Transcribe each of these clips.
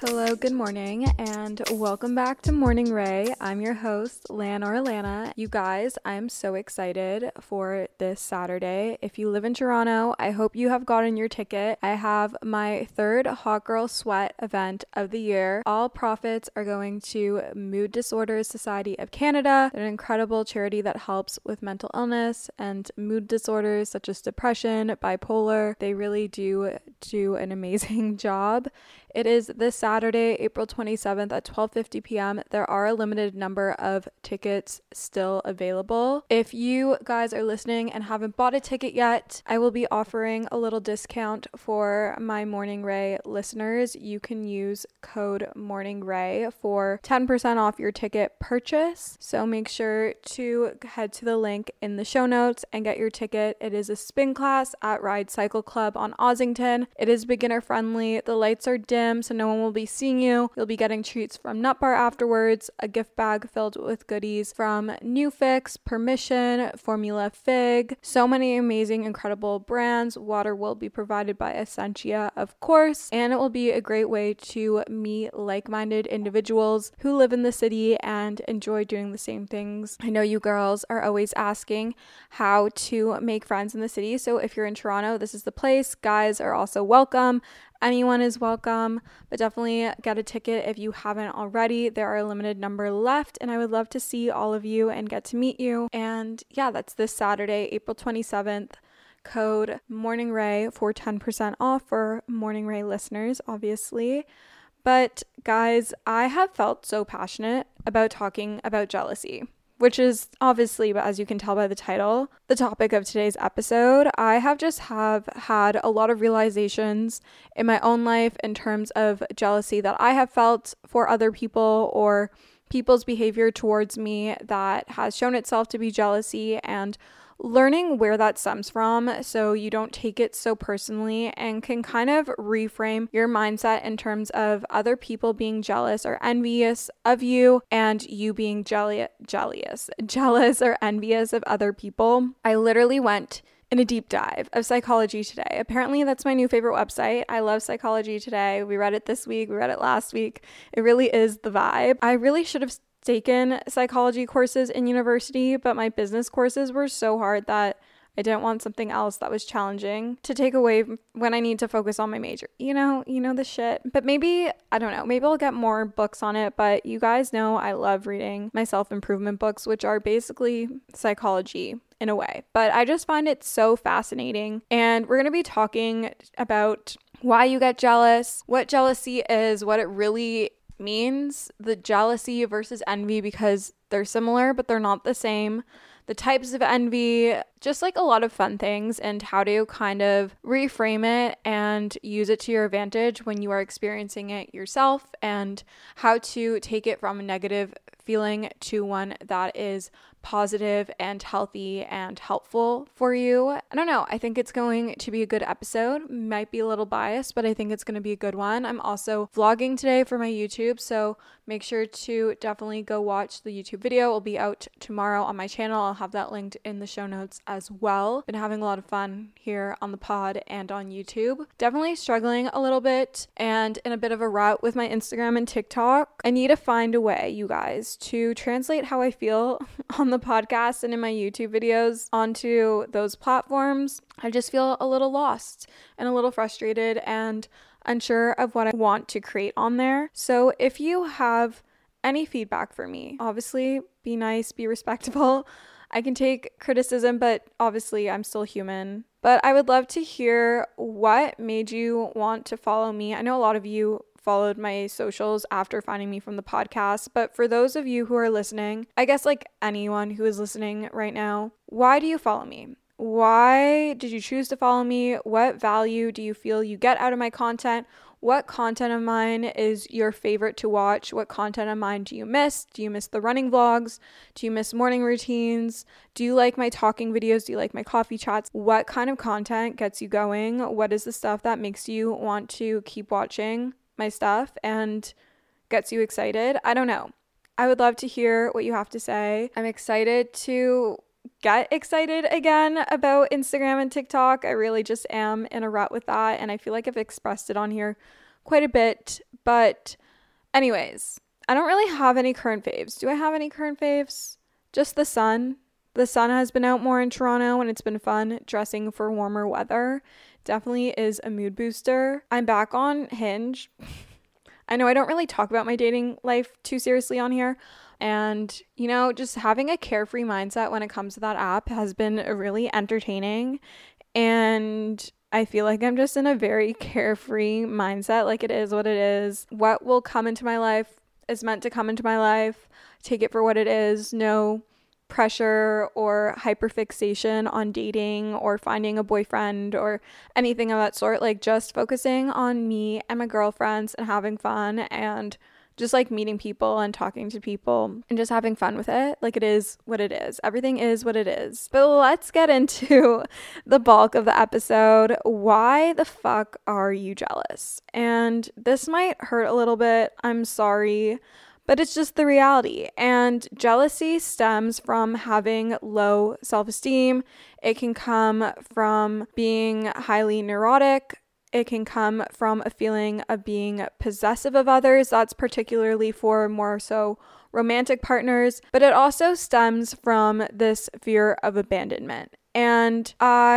Hello, good morning, and welcome back to Morning Ray. I'm your host, Lan or Alana. You guys, I'm so excited for this Saturday. If you live in Toronto, I hope you have gotten your ticket. I have my third Hot Girl Sweat event of the year. All profits are going to Mood Disorders Society of Canada, an incredible charity that helps with mental illness and mood disorders such as depression, bipolar. They really do an amazing job. It is this Saturday, April 27th at 12:50 p.m. There are a limited number of tickets still available. If you guys are listening and haven't bought a ticket yet, I will be offering a little discount for my Morning Ray listeners. You can use code Morning Ray for 10% off your ticket purchase. So make sure to head to the link in the show notes and get your ticket. It is a spin class at Ride Cycle Club on Ossington. It is beginner friendly. The lights are dim, so no one will be seeing you. You'll be getting treats from Nut Bar afterwards, a gift bag filled with goodies from New Fix, Permission, Formula Fig, so many amazing, incredible brands. Water will be provided by Essentia, of course, and it will be a great way to meet like-minded individuals who live in the city and enjoy doing the same things. I know you girls are always asking how to make friends in the city, so if you're in Toronto, this is the place. Guys are also welcome. Anyone is welcome, but definitely get a ticket if you haven't already. There are a limited number left, and I would love to see all of you and get to meet you. And yeah, that's this Saturday, April 27th. Code Morning Ray for 10% off for Morning Ray listeners, obviously. But guys, I have felt so passionate about talking about jealousy, which is obviously, as you can tell by the title, the topic of today's episode. I have had a lot of realizations in my own life in terms of jealousy that I have felt for other people or people's behavior towards me that has shown itself to be jealousy, and learning where that stems from so you don't take it so personally and can kind of reframe your mindset in terms of other people being jealous or envious of you and you being jealous or envious of other people. I literally went in a deep dive of Psychology Today. Apparently that's my new favorite website. I love Psychology Today. We read it this week. We read it last week. It really is the vibe. I really should have taken psychology courses in university, but my business courses were so hard that I didn't want something else that was challenging to take away when I need to focus on my major. You know the shit. But maybe, I don't know, maybe I'll get more books on it, but you guys know I love reading my self-improvement books, which are basically psychology in a way. But I just find it so fascinating. And we're going to be talking about why you get jealous, what jealousy is, what it really means, the jealousy versus envy, because they're similar but they're not the same, the types of envy, just like a lot of fun things, and how to kind of reframe it and use it to your advantage when you are experiencing it yourself, and how to take it from a negative feeling to one that is positive and healthy and helpful for you. I don't know. I think it's going to be a good episode. Might be a little biased, but I think it's going to be a good one. I'm also vlogging today for my YouTube, so make sure to definitely go watch the YouTube video. It will be out tomorrow on my channel. I'll have that linked in the show notes as well. Been having a lot of fun here on the pod and on YouTube. Definitely struggling a little bit and in a bit of a rut with my Instagram and TikTok. I need to find a way, you guys, to translate how I feel on the podcast and in my YouTube videos onto those platforms. I just feel a little lost and a little frustrated and unsure of what I want to create on there. So if you have any feedback for me, obviously be nice, be respectful. I can take criticism, but obviously I'm still human. But I would love to hear what made you want to follow me. I know a lot of you followed my socials after finding me from the podcast, but for those of you who are listening, I guess like anyone who is listening right now, why do you follow me? Why did you choose to follow me? What value do you feel you get out of my content? What content of mine is your favorite to watch? What content of mine do you miss? Do you miss the running vlogs? Do you miss morning routines? Do you like my talking videos? Do you like my coffee chats? What kind of content gets you going? What is the stuff that makes you want to keep watching my stuff and gets you excited? I don't know. I would love to hear what you have to say. I'm excited to get excited again about Instagram and TikTok. I really just am in a rut with that, and I feel like I've expressed it on here quite a bit. But anyways, I don't really have any current faves. Do I have any current faves? Just the sun. The sun has been out more in Toronto and it's been fun dressing for warmer weather. Definitely is a mood booster. I'm back on Hinge. I know I don't really talk about my dating life too seriously on here. And, you know, just having a carefree mindset when it comes to that app has been really entertaining. And I feel like I'm just in a very carefree mindset. Like, it is what it is. What will come into my life is meant to come into my life. Take it for what it is. No pressure or hyperfixation on dating or finding a boyfriend or anything of that sort. Like, just focusing on me and my girlfriends and having fun and just like meeting people and talking to people and just having fun with it. Like, it is what it is. Everything is what it is. But let's get into the bulk of the episode. Why the fuck are you jealous? And this might hurt a little bit. I'm sorry. But it's just the reality. And jealousy stems from having low self-esteem. It can come from being highly neurotic. It can come from a feeling of being possessive of others. That's particularly for more so romantic partners. But it also stems from this fear of abandonment. And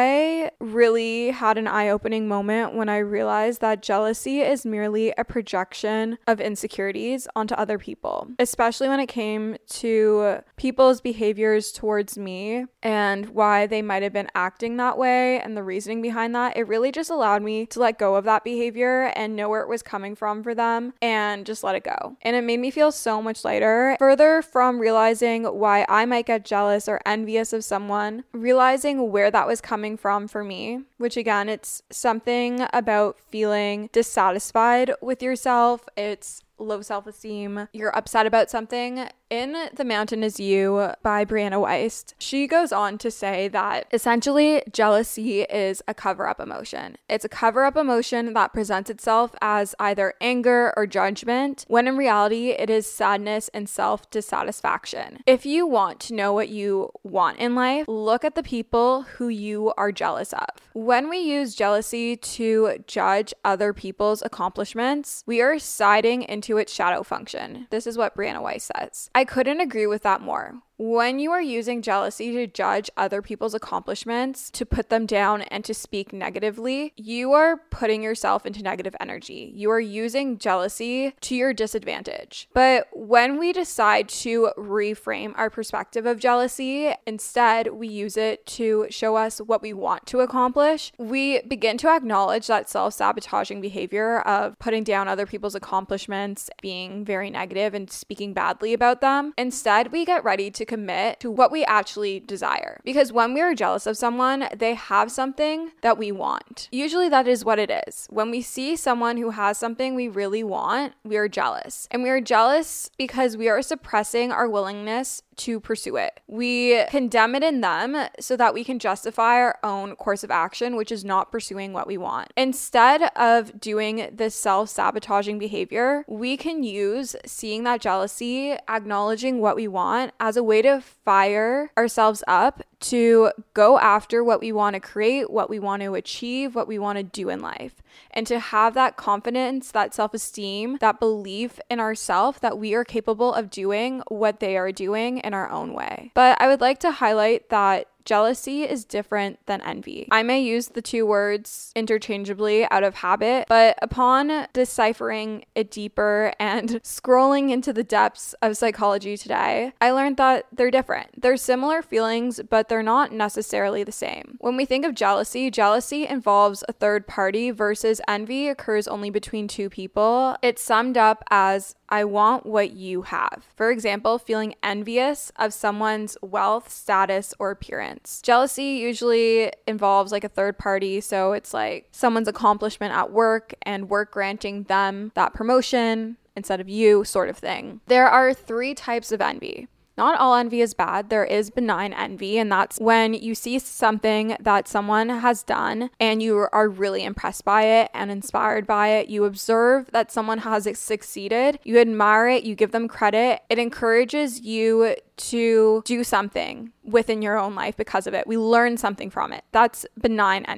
I really had an eye-opening moment when I realized that jealousy is merely a projection of insecurities onto other people, especially when it came to people's behaviors towards me and why they might have been acting that way and the reasoning behind that. It really just allowed me to let go of that behavior and know where it was coming from for them and just let it go. And it made me feel so much lighter. Further from realizing why I might get jealous or envious of someone, realizing where that was coming from for me, which again, it's something about feeling dissatisfied with yourself. It's low self-esteem. You're upset about something. In The Mountain Is You by Brianna Wiest, she goes on to say that essentially jealousy is a cover-up emotion. It's a cover-up emotion that presents itself as either anger or judgment, when in reality it is sadness and self-dissatisfaction. If you want to know what you want in life, look at the people who you are jealous of. When we use jealousy to judge other people's accomplishments, we are siding into its shadow function. This is what Brianna Wiest says. I couldn't agree with that more. When you are using jealousy to judge other people's accomplishments, to put them down and to speak negatively, you are putting yourself into negative energy. You are using jealousy to your disadvantage. But when we decide to reframe our perspective of jealousy, instead we use it to show us what we want to accomplish, we begin to acknowledge that self-sabotaging behavior of putting down other people's accomplishments, being very negative and speaking badly about them. Instead, we get ready to commit to what we actually desire. Because when we are jealous of someone, they have something that we want. Usually that is what it is. When we see someone who has something we really want, we are jealous. And we are jealous because we are suppressing our willingness to pursue it. We condemn it in them so that we can justify our own course of action, which is not pursuing what we want. Instead of doing this self-sabotaging behavior, we can use seeing that jealousy, acknowledging what we want as a way to fire ourselves up to go after what we want to create, what we want to achieve, what we want to do in life. And to have that confidence, that self-esteem, that belief in ourselves that we are capable of doing what they are doing in our own way. But I would like to highlight that jealousy is different than envy. I may use the two words interchangeably out of habit, but upon deciphering it deeper and scrolling into the depths of psychology today, I learned that they're different. They're similar feelings, but they're not necessarily the same. When we think of jealousy, jealousy involves a third party versus envy occurs only between two people. It's summed up as I want what you have. For example, feeling envious of someone's wealth, status, or appearance. Jealousy usually involves like a third party, so it's like someone's accomplishment at work and work granting them that promotion instead of you, sort of thing. There are 3 types of envy. Not all envy is bad. There is benign envy, and that's when you see something that someone has done and you are really impressed by it and inspired by it. You observe that someone has succeeded. You admire it. You give them credit. It encourages you to do something within your own life because of it. We learn something from it. That's benign envy.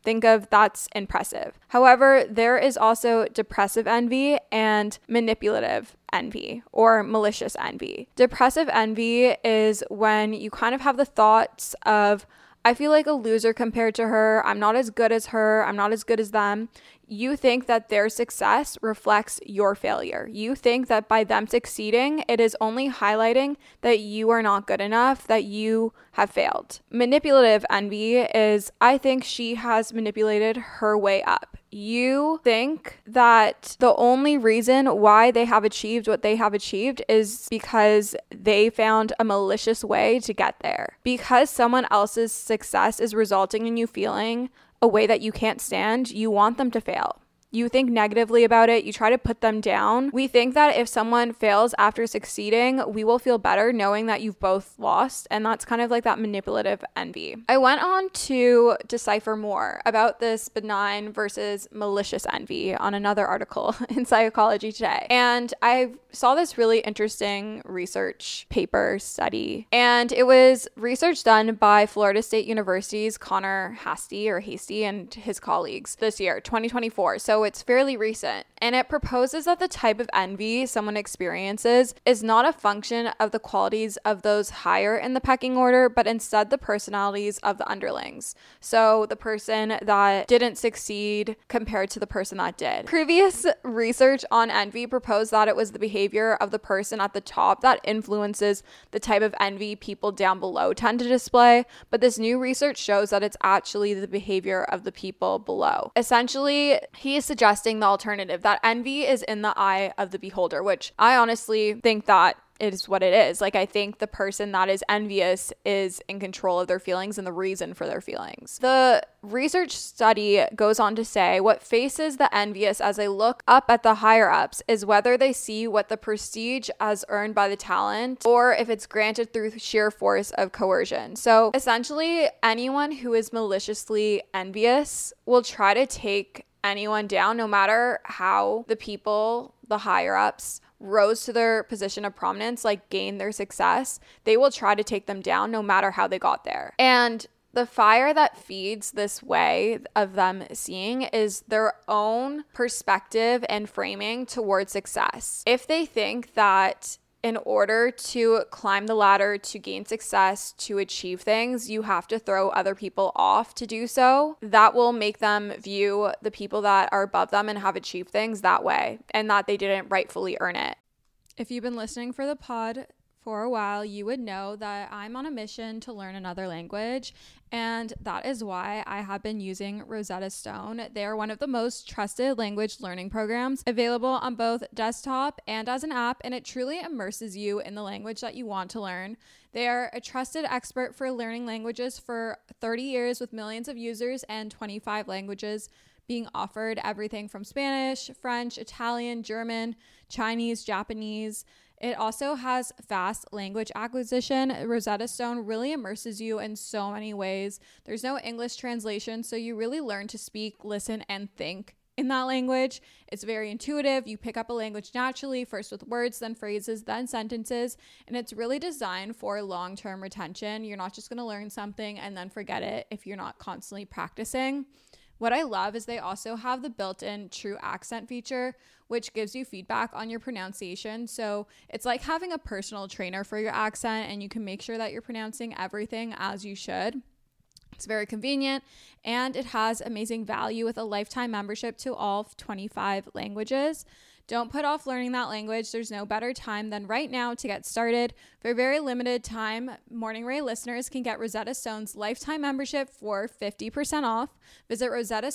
think of that's impressive. However, there is also depressive envy and manipulative envy or malicious envy. Depressive envy is when you kind of have the thoughts of, I feel like a loser compared to her. I'm not as good as her. I'm not as good as them. You think that their success reflects your failure. You think that by them succeeding, it is only highlighting that you are not good enough, that you have failed. Manipulative envy is, I think she has manipulated her way up. You think that the only reason why they have achieved what they have achieved is because they found a malicious way to get there. Because someone else's success is resulting in you feeling a way that you can't stand, you want them to fail. You think negatively about it. You try to put them down. We think that if someone fails after succeeding, we will feel better knowing that you've both lost. And that's kind of like that manipulative envy. I went on to decipher more about this benign versus malicious envy on another article in Psychology Today. And I saw this really interesting research paper study. And it was research done by Florida State University's Connor Hastie and his colleagues this year, 2024. So it's fairly recent, and it proposes that the type of envy someone experiences is not a function of the qualities of those higher in the pecking order, but instead the personalities of the underlings. So the person that didn't succeed compared to the person that did. Previous research on envy proposed that it was the behavior of the person at the top that influences the type of envy people down below tend to display, but this new research shows that it's actually the behavior of the people below. Essentially, he is suggesting the alternative, that envy is in the eye of the beholder, which I honestly think that is what it is. Like, I think the person that is envious is in control of their feelings and the reason for their feelings. The research study goes on to say what faces the envious as they look up at the higher ups is whether they see what the prestige as earned by the talent or if it's granted through sheer force of coercion. So essentially, anyone who is maliciously envious will try to take anyone down, no matter how the people, the higher ups, rose to their position of prominence, like gained their success. They will try to take them down no matter how they got there. And the fire that feeds this way of them seeing is their own perspective and framing towards success. If they think that in order to climb the ladder, to gain success, to achieve things, you have to throw other people off to do so, that will make them view the people that are above them and have achieved things that way, and that they didn't rightfully earn it. If you've been listening for the pod for a while, you would know that I'm on a mission to learn another language, and that is why I have been using Rosetta Stone. They are one of the most trusted language learning programs available on both desktop and as an app, and it truly immerses you in the language that you want to learn. They are a trusted expert for learning languages for 30 years with millions of users and 25 languages being offered, everything from Spanish, French, Italian, German, Chinese, Japanese. It also has fast language acquisition. Rosetta Stone really immerses you in so many ways. There's no English translation, so you really learn to speak, listen, and think in that language. It's very intuitive. You pick up a language naturally, first with words, then phrases, then sentences, and it's really designed for long-term retention. You're not just going to learn something and then forget it if you're not constantly practicing. What I love is they also have the built-in true accent feature, which gives you feedback on your pronunciation. So it's like having a personal trainer for your accent, and you can make sure that you're pronouncing everything as you should. It's very convenient, and it has amazing value with a lifetime membership to all 25 languages. Don't put off learning that language. There's no better time than right now to get started. For a very limited time, Morning Ray listeners can get Rosetta Stone's lifetime membership for 50% off. Visit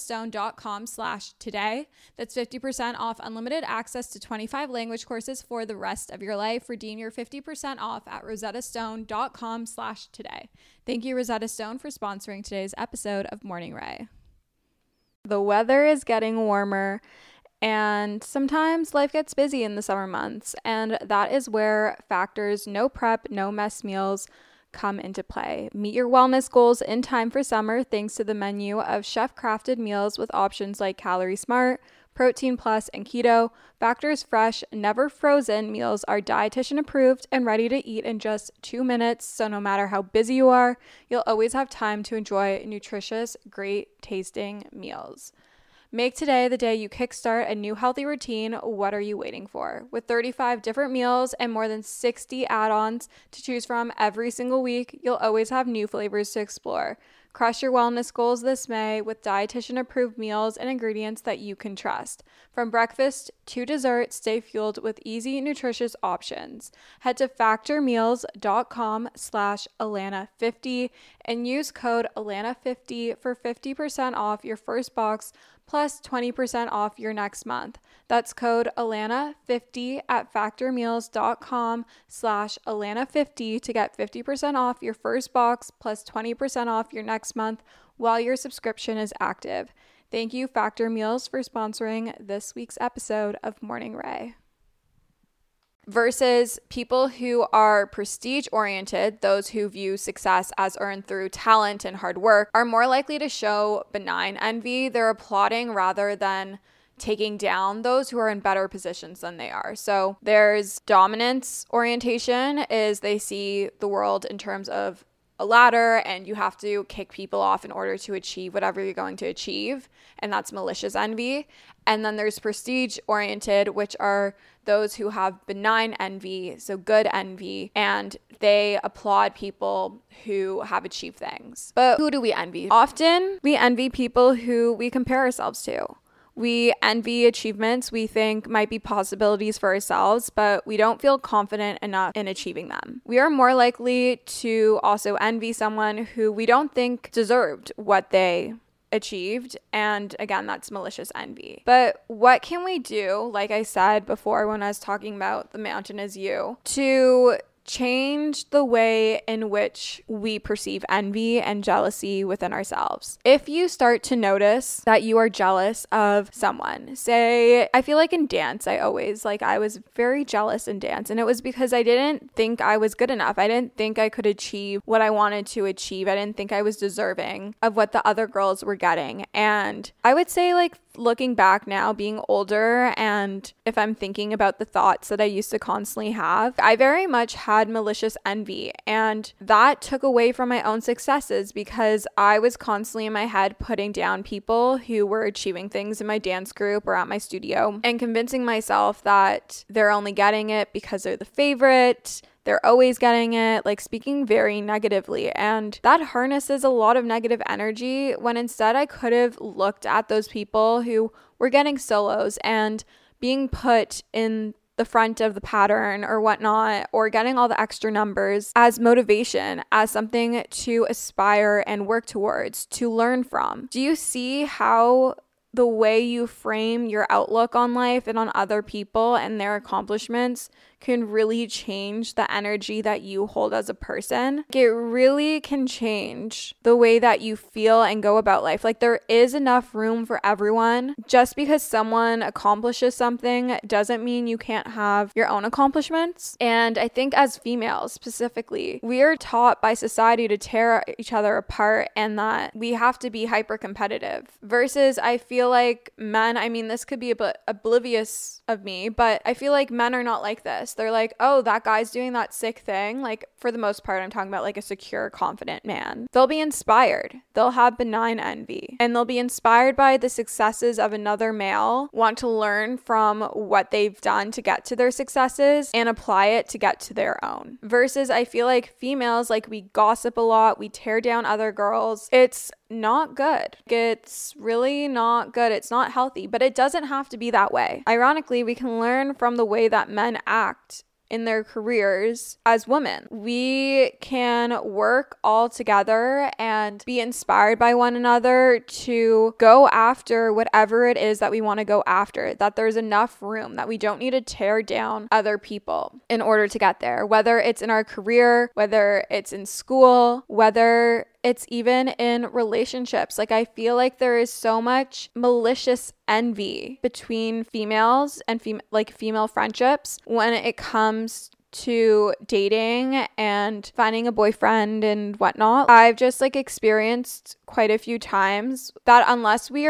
rosettastone.com/today. That's 50% off unlimited access to 25 language courses for the rest of your life. Redeem your 50% off at rosettastone.com/today. Thank you, Rosetta Stone, for sponsoring today's episode of Morning Ray. The weather is getting warmer, and sometimes life gets busy in the summer months, and that is where factors no prep, no mess meals come into play. Meet your wellness goals in time for summer thanks to the menu of chef-crafted meals with options like Calorie Smart, Protein Plus, and Keto, Factor's fresh, never frozen meals are dietitian approved and ready to eat in just 2 minutes. So no matter how busy you are, you'll always have time to enjoy nutritious, great tasting meals. Make today the day you kickstart a new healthy routine. What are you waiting for? With 35 different meals and more than 60 add-ons to choose from every single week, you'll always have new flavors to explore. Crush your wellness goals this May with dietitian-approved meals and ingredients that you can trust. From breakfast to dessert, stay fueled with easy, nutritious options. Head to factormeals.com/Alana50 and use code Alana50 for 50% off your first box plus 20% off your next month. That's code Alana50 at factormeals.com/Alana50 to get 50% off your first box plus 20% off your next month while your subscription is active. Thank you, Factor Meals, for sponsoring this week's episode of Morning Ray. Versus people who are prestige-oriented, those who view success as earned through talent and hard work, are more likely to show benign envy. They're applauding rather than taking down those who are in better positions than they are. So there's dominance orientation, is they see the world in terms of a ladder and you have to kick people off in order to achieve whatever you're going to achieve, and that's malicious envy. And then there's prestige oriented, which are those who have benign envy, so good envy, and they applaud people who have achieved things. But who do we envy? Often we envy people who we compare ourselves to. We envy achievements we think might be possibilities for ourselves, but we don't feel confident enough in achieving them. We are more likely to also envy someone who we don't think deserved what they achieved, and again, that's malicious envy. But what can we do, like I said before when I was talking about the mountain is you, to change the way in which we perceive envy and jealousy within ourselves? If you start to notice that you are jealous of someone, say, I feel like in dance, I was very jealous in dance, and it was because I didn't think I was good enough. I didn't think I could achieve what I wanted to achieve. I didn't think I was deserving of what the other girls were getting. And I would say, like, looking back now, being older, and if I'm thinking about the thoughts that I used to constantly have, I very much had malicious envy, and that took away from my own successes because I was constantly in my head putting down people who were achieving things in my dance group or at my studio and convincing myself that they're only getting it because they're the favorite. They're always getting it, like speaking very negatively. And that harnesses a lot of negative energy when instead I could have looked at those people who were getting solos and being put in the front of the pattern or whatnot, or getting all the extra numbers as motivation, as something to aspire and work towards, to learn from. Do you see how the way you frame your outlook on life and on other people and their accomplishments can really change the energy that you hold as a person? It really can change the way that you feel and go about life. Like, there is enough room for everyone. Just because someone accomplishes something doesn't mean you can't have your own accomplishments. And I think as females specifically, we are taught by society to tear each other apart and that we have to be hyper competitive. Versus I feel like men, I mean, this could be a bit oblivious of me, but I feel like men are not like this. They're like, oh, that guy's doing that sick thing. Like, for the most part, I'm talking about like a secure, confident man. They'll be inspired. They'll have benign envy, and they'll be inspired by the successes of another male, want to learn from what they've done to get to their successes and apply it to get to their own. Versus I feel like females, like, we gossip a lot. We tear down other girls. It's not good. It's really not good. It's not healthy, but it doesn't have to be that way. Ironically, we can learn from the way that men act in their careers as women. We can work all together and be inspired by one another to go after whatever it is that we want to go after, that there's enough room, that we don't need to tear down other people in order to get there, whether it's in our career, whether it's in school, whether it's even in relationships. Like, I feel like there is so much malicious envy between females and female friendships when it comes to dating and finding a boyfriend and whatnot. I've just experienced quite a few times that unless we are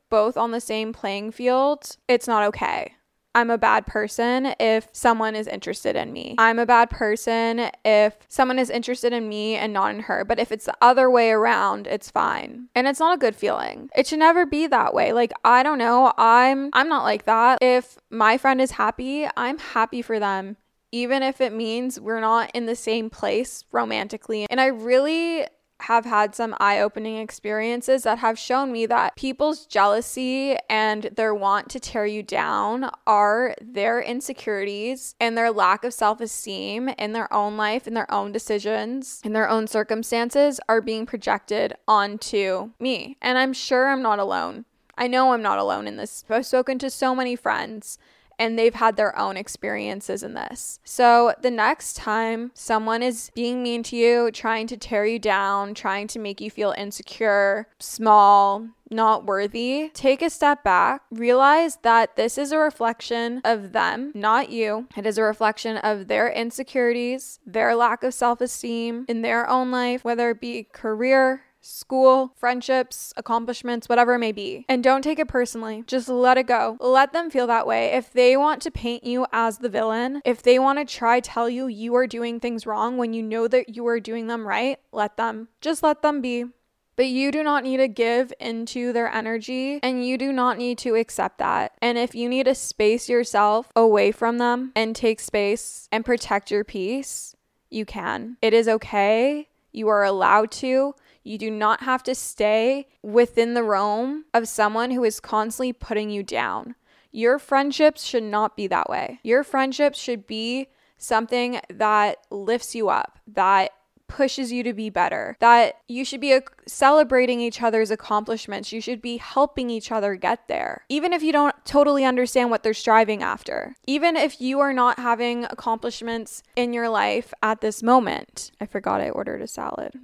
both on the same playing field, it's not okay. I'm a bad person if someone is interested in me. I'm a bad person if someone is interested in me and not in her. But if it's the other way around, it's fine. And it's not a good feeling. It should never be that way. Like, I don't know. I'm not like that. If my friend is happy, I'm happy for them, even if it means we're not in the same place romantically. And I really have had some eye-opening experiences that have shown me that people's jealousy and their want to tear you down are their insecurities and their lack of self-esteem in their own life, in their own decisions, in their own circumstances are being projected onto me. And I'm sure I'm not alone. I know I'm not alone in this. I've spoken to so many friends and they've had their own experiences in this. So the next time someone is being mean to you, trying to tear you down, trying to make you feel insecure, small, not worthy, take a step back, realize that this is a reflection of them, not you. It is a reflection of their insecurities, their lack of self-esteem in their own life, whether it be career, school, friendships, accomplishments, whatever it may be. And don't take it personally. Just let it go. Let them feel that way. If they want to paint you as the villain, if they want to try tell you you are doing things wrong when you know that you are doing them right, let them. Just let them be. But you do not need to give into their energy and you do not need to accept that. And if you need to space yourself away from them and take space and protect your peace, you can. It is okay. You are allowed to. You do not have to stay within the realm of someone who is constantly putting you down. Your friendships should not be that way. Your friendships should be something that lifts you up, that pushes you to be better, that you should be celebrating each other's accomplishments. You should be helping each other get there. Even if you don't totally understand what they're striving after. Even if you are not having accomplishments in your life at this moment. I forgot I ordered a salad.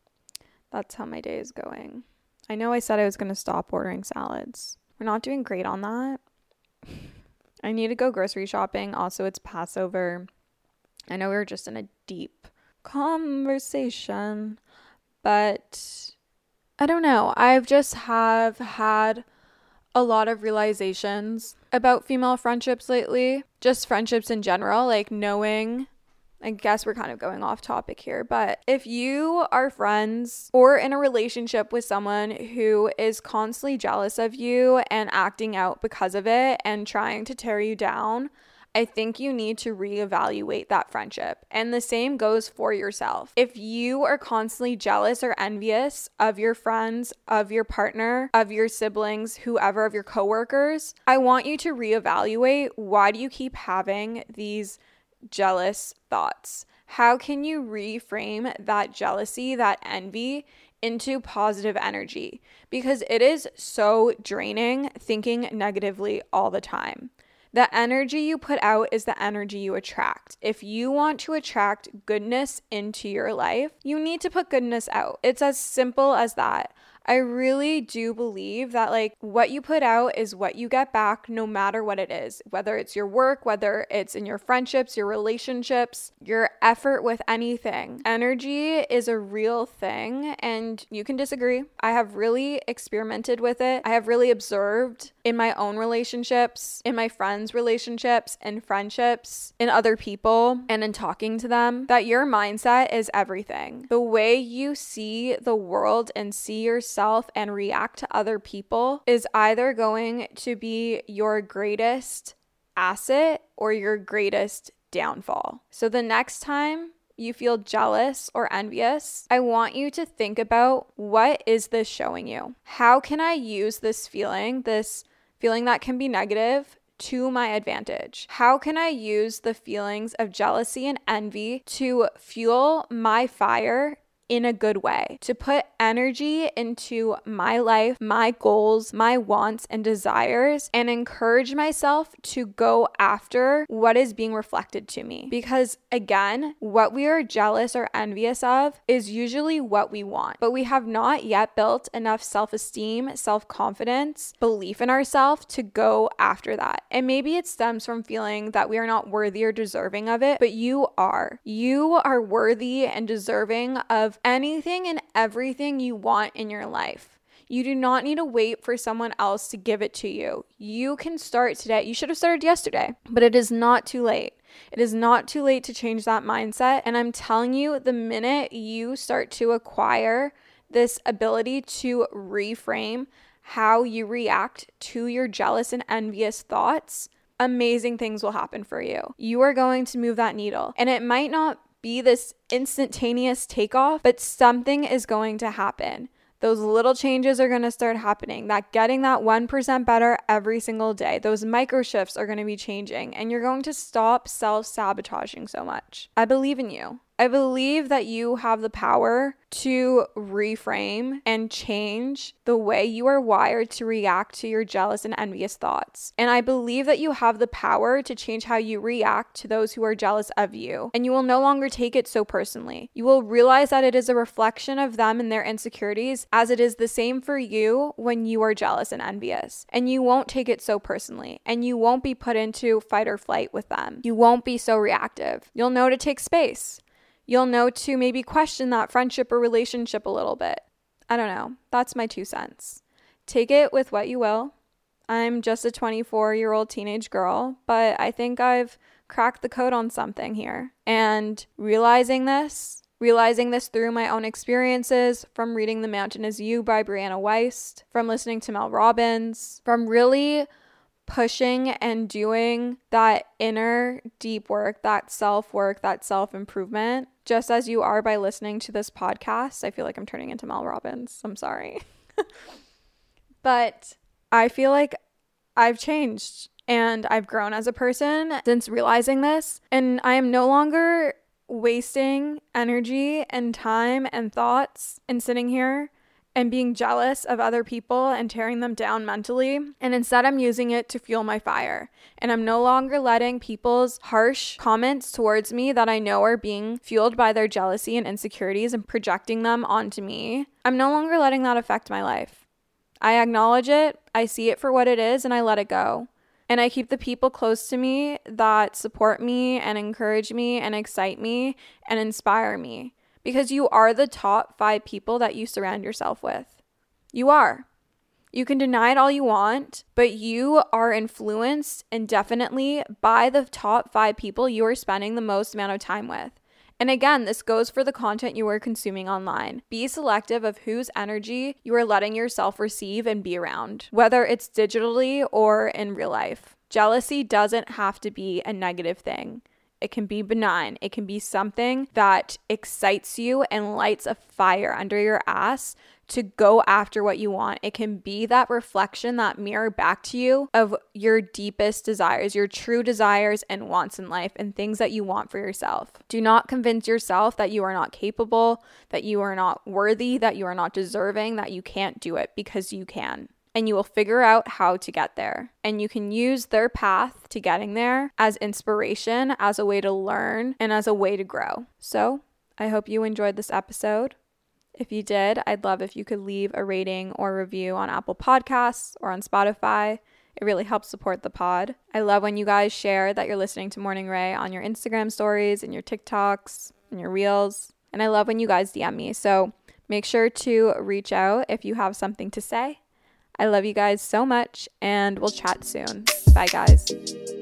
That's how my day is going. I know I said I was going to stop ordering salads. We're not doing great on that. I need to go grocery shopping. Also, it's Passover. I know we were just in a deep conversation, but I don't know. I've just have had a lot of realizations about female friendships lately. Just friendships in general, like knowing, I guess we're kind of going off topic here, but if you are friends or in a relationship with someone who is constantly jealous of you and acting out because of it and trying to tear you down, I think you need to reevaluate that friendship. And the same goes for yourself. If you are constantly jealous or envious of your friends, of your partner, of your siblings, whoever, of your coworkers, I want you to reevaluate, why do you keep having these jealous thoughts? How can you reframe that jealousy, that envy into positive energy? Because it is so draining thinking negatively all the time. The energy you put out is the energy you attract. If you want to attract goodness into your life, you need to put goodness out. It's as simple as that. I really do believe that like what you put out is what you get back, no matter what it is, whether it's your work, whether it's in your friendships, your relationships, your effort with anything. Energy is a real thing and you can disagree. I have really experimented with it. I have really observed in my own relationships, in my friends' relationships and friendships, in other people and in talking to them, that your mindset is everything. The way you see the world and see yourself and react to other people is either going to be your greatest asset or your greatest downfall. So the next time you feel jealous or envious, I want you to think about, what is this showing you? How can I use this feeling that can be negative, to my advantage? How can I use the feelings of jealousy and envy to fuel my fire in a good way, to put energy into my life, my goals, my wants and desires, and encourage myself to go after what is being reflected to me? Because again, what we are jealous or envious of is usually what we want, but we have not yet built enough self-esteem, self-confidence, belief in ourselves to go after that. And maybe it stems from feeling that we are not worthy or deserving of it, but you are. You are worthy and deserving of anything and everything you want in your life. You do not need to wait for someone else to give it to you. You can start today. You should have started yesterday, but it is not too late. It is not too late to change that mindset. And I'm telling you, the minute you start to acquire this ability to reframe how you react to your jealous and envious thoughts, amazing things will happen for you. You are going to move that needle. And it might not be this instantaneous takeoff, but something is going to happen. Those little changes are going to start happening. That getting that 1% better every single day. Those micro shifts are going to be changing, and you're going to stop self-sabotaging so much. I believe in you. I believe that you have the power to reframe and change the way you are wired to react to your jealous and envious thoughts. And I believe that you have the power to change how you react to those who are jealous of you. And you will no longer take it so personally. You will realize that it is a reflection of them and their insecurities, as it is the same for you when you are jealous and envious. And you won't take it so personally. And you won't be put into fight or flight with them. You won't be so reactive. You'll know to take space. You'll know to maybe question that friendship or relationship a little bit. I don't know. That's my 2 cents. Take it with what you will. I'm just a 24-year-old teenage girl, but I think I've cracked the code on something here. And realizing this through my own experiences, from reading The Mountain Is You by Brianna Wiest, from listening to Mel Robbins, from really pushing and doing that inner deep work, that self-work, that self-improvement, just as you are by listening to this podcast. I feel like I'm turning into Mel Robbins. I'm sorry. But I feel like I've changed and I've grown as a person since realizing this. And I am no longer wasting energy and time and thoughts and sitting here and being jealous of other people and tearing them down mentally. And instead, I'm using it to fuel my fire. And I'm no longer letting people's harsh comments towards me that I know are being fueled by their jealousy and insecurities and projecting them onto me. I'm no longer letting that affect my life. I acknowledge it, I see it for what it is, and I let it go. And I keep the people close to me that support me and encourage me and excite me and inspire me. Because you are the top 5 people that you surround yourself with. You are. You can deny it all you want, but you are influenced indefinitely by the top 5 people you are spending the most amount of time with. And again, this goes for the content you are consuming online. Be selective of whose energy you are letting yourself receive and be around, whether it's digitally or in real life. Jealousy doesn't have to be a negative thing. It can be benign. It can be something that excites you and lights a fire under your ass to go after what you want. It can be that reflection, that mirror back to you of your deepest desires, your true desires and wants in life and things that you want for yourself. Do not convince yourself that you are not capable, that you are not worthy, that you are not deserving, that you can't do it, because you can. And you will figure out how to get there. And you can use their path to getting there as inspiration, as a way to learn, and as a way to grow. So I hope you enjoyed this episode. If you did, I'd love if you could leave a rating or review on Apple Podcasts or on Spotify. It really helps support the pod. I love when you guys share that you're listening to Morning Ray on your Instagram stories and your TikToks and your Reels. And I love when you guys DM me. So make sure to reach out if you have something to say. I love you guys so much, and we'll chat soon. Bye, guys.